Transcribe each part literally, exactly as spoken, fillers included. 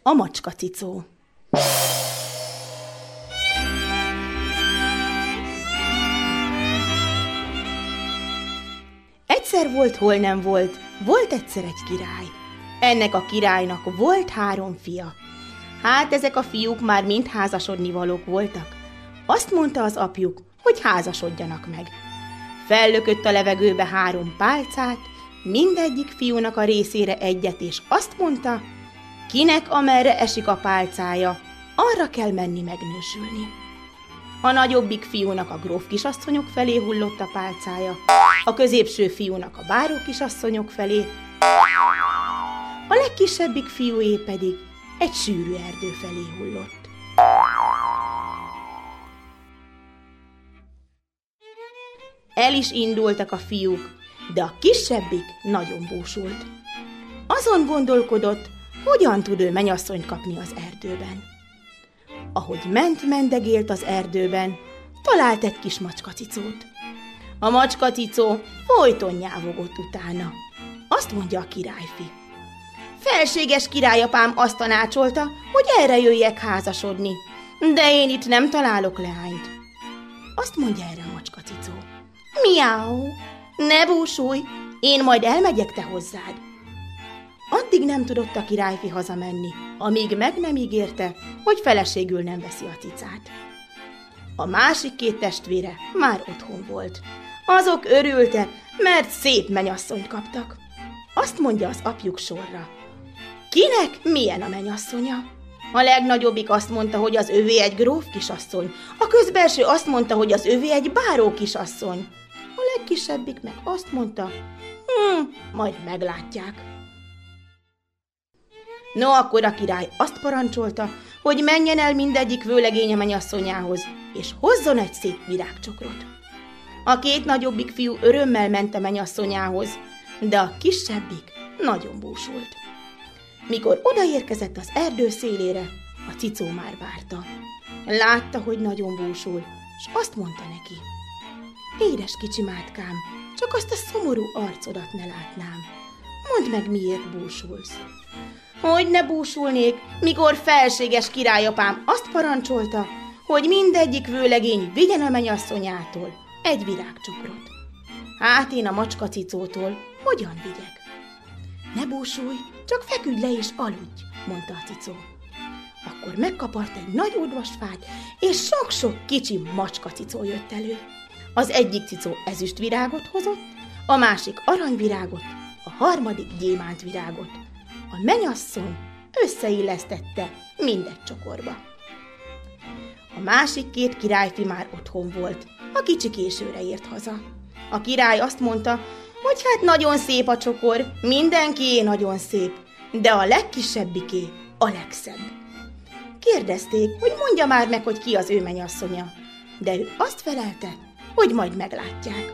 A macskacicó. Egyszer volt, hol nem volt, volt egyszer egy király. Ennek a királynak volt három fia. Hát ezek a fiúk már mind házasodnivalók voltak. Azt mondta az apjuk, hogy házasodjanak meg. Fellökött a levegőbe három pálcát, mindegyik fiúnak a részére egyet, és azt mondta, kinek amerre esik a pálcája, arra kell menni megnősülni. A nagyobbik fiúnak a gróf kisasszonyok felé hullott a pálcája, a középső fiúnak a báró kisasszonyok felé, a legkisebbik fiúé pedig egy sűrű erdő felé hullott. El is indultak a fiúk, de a kisebbik nagyon búsult. Azon gondolkodott, hogyan tud ő menyasszonyt kapni az erdőben. Ahogy ment-mendegélt az erdőben, talált egy kis macskacicót. A macskacicó folyton nyávogott utána. Azt mondja a királyfi. Felséges királyapám azt tanácsolta, hogy erre jöjjek házasodni, de én itt nem találok leányt. Azt mondja erre a macskacicó. Miau, ne búsulj, én majd elmegyek te hozzád. Addig nem tudott a királyfi hazamenni, amíg meg nem ígérte, hogy feleségül nem veszi a cicát. A másik két testvére már otthon volt. Azok örültek, mert szép menyasszonyt kaptak. Azt mondja az apjuk sorra. Kinek milyen a menyasszonya? A legnagyobbik azt mondta, hogy az övé egy gróf kisasszony, a közbelső azt mondta, hogy az övé egy báró kisasszony. A legkisebbik meg azt mondta, hm, majd meglátják. No, akkor a király azt parancsolta, hogy menjen el mindegyik vőlegénye menyasszonyához, és hozzon egy szép virágcsokrot. A két nagyobbik fiú örömmel ment a menyasszonyához, de a kisebbik nagyon búsult. Mikor odaérkezett az erdő szélére, a cicó már várta. Látta, hogy nagyon búsul, s azt mondta neki. Édes kicsi mátkám, csak azt a szomorú arcodat ne látnám. Mondd meg, miért búsulsz. Hogy ne búsulnék, mikor felséges királyapám azt parancsolta, hogy mindegyik vőlegény vigyen a menyasszonyától egy virágcsokrot. Hát én a macskacicótól hogyan vigyek? Ne búsulj, csak feküdj le és aludj, mondta a cicó. Akkor megkapart egy nagy odvasfát, és sok-sok kicsi macskacicó jött elő. Az egyik cicó ezüstvirágot hozott, a másik aranyvirágot, a harmadik gyémántvirágot. A menyasszony összeillesztette mindegy csokorba. A másik két királyfi már otthon volt, a kicsi későre ért haza. A király azt mondta, hogy hát nagyon szép a csokor, mindenkié nagyon szép, de a legkisebbiké a legszebb. Kérdezték, hogy mondja már meg, hogy ki az ő menyasszonya, de ő azt felelte, hogy majd meglátják.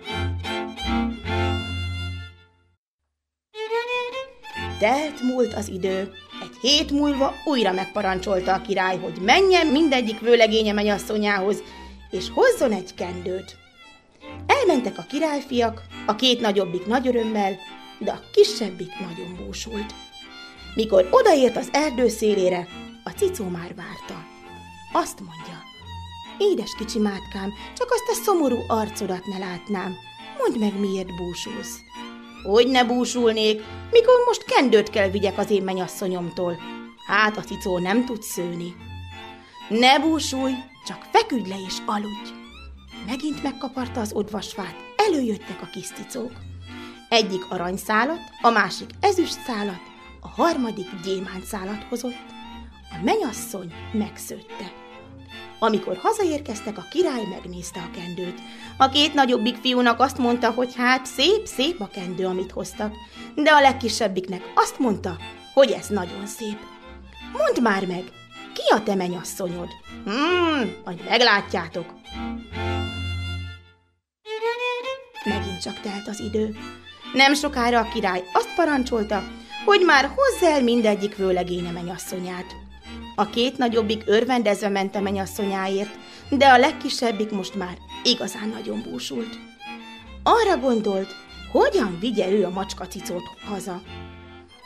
Telt múlt az idő, egy hét múlva újra megparancsolta a király, hogy menjen mindegyik vőlegénye menyasszonyához, és hozzon egy kendőt. Elmentek a királyfiak, a két nagyobbik nagy örömmel, de a kisebbik nagyon búsult. Mikor odaért az erdő szélére, a cicó már várta. Azt mondja, édes kicsi mátkám, csak azt a szomorú arcodat ne látnám, mondd meg, miért búsulsz. Hogy ne búsulnék, mikor most kendőt kell vigyek az én menyasszonyomtól. Hát a cicó nem tud szőni. Ne búsulj, csak feküdj le és aludj. Megint megkaparta az odvasfát, előjöttek a kis cicók. Egyik aranyszálat, a másik ezüstszálat, a harmadik gyémántszálat hozott. A menyasszony megszőtte. Amikor hazaérkeztek, a király megnézte a kendőt. A két nagyobbik fiúnak azt mondta, hogy hát szép-szép a kendő, amit hoztak, de a legkisebbiknek azt mondta, hogy ez nagyon szép. Mondd már meg, ki a te menyasszonyod? Hmm, majd meglátjátok. Megint csak telt az idő. Nem sokára a király azt parancsolta, hogy már hozz el mindegyik vőlegénye menyasszonyát. A két nagyobbik örvendezve ment a menyasszonyáért, de a legkisebbik most már igazán nagyon búsult. Arra gondolt, hogyan vigye ő a macskacicót haza.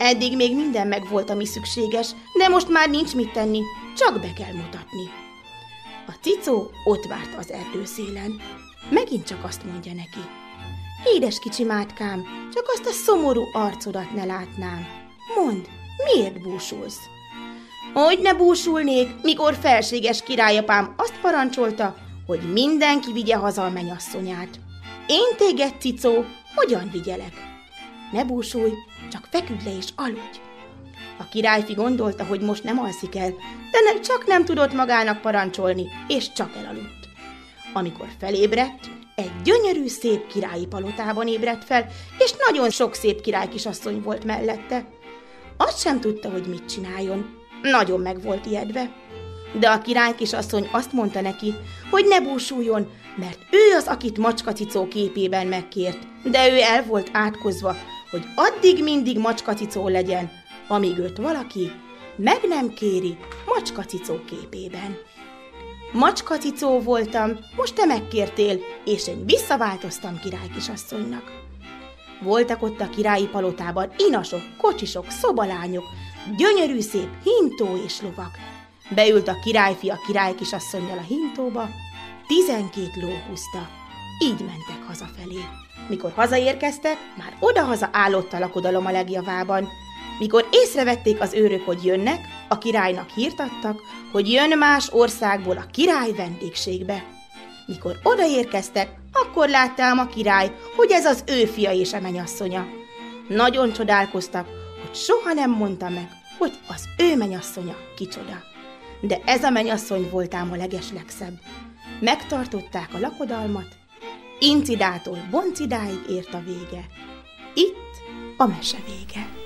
Eddig még minden megvolt, ami szükséges, de most már nincs mit tenni, csak be kell mutatni. A cicó ott várt az erdőszélen. Megint csak azt mondja neki: édes kicsi mátkám, csak azt a szomorú arcodat ne látnám. Mondd, miért búsulsz? Hogy ne búsulnék, mikor felséges királyapám azt parancsolta, hogy mindenki vigye haza a mennyasszonyát. Én téged, cicó, hogyan vigyelek? Ne búsulj, csak feküdj le és aludj. A királyfi gondolta, hogy most nem alszik el, de nem, csak nem tudott magának parancsolni, és csak elaludt. Amikor felébredt, egy gyönyörű, szép királyi palotában ébredt fel, és nagyon sok szép királykisasszony volt mellette. Azt sem tudta, hogy mit csináljon. Nagyon meg volt ijedve. De a királykisasszony azt mondta neki, hogy ne búsuljon, mert ő az, akit Macskacicó képében megkért, de ő el volt átkozva, hogy addig mindig Macskacicó legyen, amíg őt valaki meg nem kéri Macskacicó képében. Macskacicó voltam, most te megkértél, és én visszaváltoztam királykisasszonynak. Voltak ott a királyi palotában inasok, kocsisok, szobalányok, gyönyörű szép hintó és lovak. Beült a királyfi a királykisasszonnyal a hintóba, tizenkét ló húzta. Így mentek hazafelé. Mikor hazaérkeztek, már odahaza állott a lakodalom a legjavában. Mikor észrevették az őrök, hogy jönnek, a királynak hírt adtak, hogy jön más országból a király vendégségbe. Mikor odaérkeztek, akkor látta ám a király, hogy ez az ő fia és a mennyasszonya. Nagyon csodálkoztak, hogy soha nem mondta meg, hogy az ő mennyasszonya kicsoda. De ez a mennyasszony volt ám a legeslegszebb. Megtartották a lakodalmat, Incidától Boncidáig ért a vége. Itt a mese vége.